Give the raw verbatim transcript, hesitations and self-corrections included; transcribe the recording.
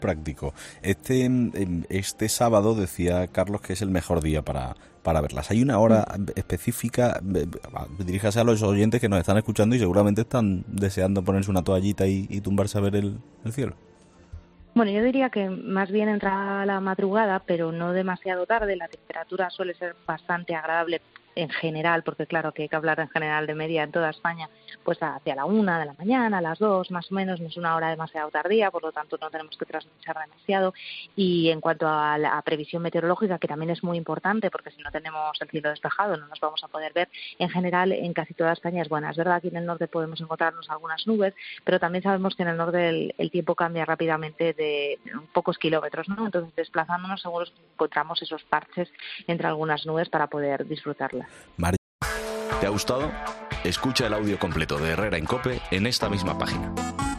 práctico. Este este sábado decía Carlos que es el mejor día para, para verlas. ¿Hay una hora específica? Diríjase a los oyentes que nos están escuchando y seguramente están deseando ponerse una toallita y, y tumbarse a ver el, el cielo. Bueno, yo diría que más bien entra la madrugada, pero no demasiado tarde. La temperatura suele ser bastante agradable en general, porque claro que hay que hablar en general de media en toda España, pues hacia la una de la mañana, a las dos más o menos, no es una hora demasiado tardía, por lo tanto no tenemos que trasnochar demasiado. Y en cuanto a la previsión meteorológica, que también es muy importante, porque si no tenemos el cielo despejado no nos vamos a poder ver, en general en casi toda España es buena. Es verdad que en el norte podemos encontrarnos algunas nubes, pero también sabemos que en el norte el, el tiempo cambia rápidamente de pocos kilómetros, ¿no? Entonces, desplazándonos seguro encontramos esos parches entre algunas nubes para poder disfrutarlas. ¿Te ha gustado? Escucha el audio completo de Herrera en COPE en esta misma página.